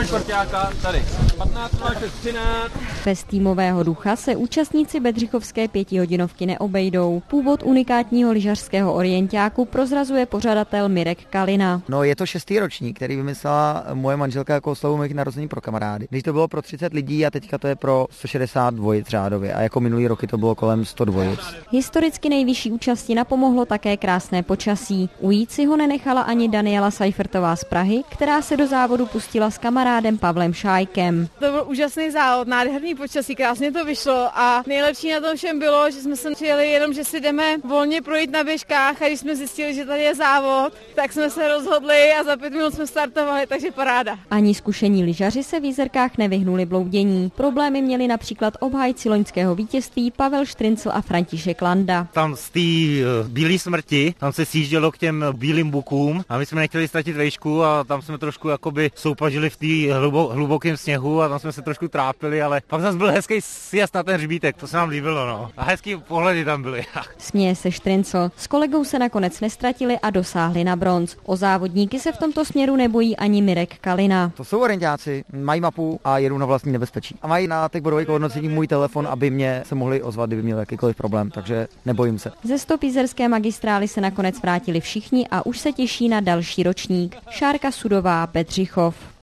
čtvrťáka, tady. 15:13. Bez týmového ducha se účastníci bedřichovské 5hodinovky neobejdou. Původ unikátního lyžařského orientáku prozrazuje pořadatel Mirek Kalina. No, je to 6. ročník, který vymyslela moje manželka jako oslavu mých narozenin pro kamarády. Když to bylo pro 30 lidí a teďka to je pro 160 dvojic řádově a jako minulý roky to bylo kolem 100 dvojic. Historicky nejvyšší účasti napomohlo také krásné počasí. Ujít si ho nenechala ani Daniela Seifertová z Prahy, která se do závodu pustila s kamarádem Pavlem Šájkem. To byl úžasný závod, nádherný počasí, krásně to vyšlo a nejlepší na tom všem bylo, že jsme sem přijeli jenom, že si jdeme volně projít na běžkách a když jsme zjistili, že tady je závod, tak jsme se rozhodli a za 5 minut jsme startovali, takže paráda. Ani zkušení lyžaři se v Jizerkách nevyhnuli bloudění. Problémy měli například obhájci loňského vítězství Pavel Štryncl a František Landa. Tam z té bílé smrti, tam se sjíždělo k těm bílým bukům a my jsme nechtěli ztratit vejšku a tam jsme trošku jakoby soupažili v té hlubokém sněhu a tam jsme se trošku trápili, ale pak zase byl hezký sjezd na ten hřbítek, to se nám líbilo, no. A hezký pohledy tam byly. Směje se Štryncl. S kolegou se nakonec nestratili a dosáhli na bronz. O závodníky se v tomto směru nebojí ani Mirek Kalina. To jsou orientáci, mají mapu a jedou na vlastní nebezpečí. A mají na těch bodových hodnocení můj telefon, aby mě se mohli ozvat, kdyby měl jakýkoliv problém, takže nebojím se. Ze stop jizerské magistrály se nakonec vrátili všichni a už se těší na další ročník. Šárka Sudová, Bedřichov.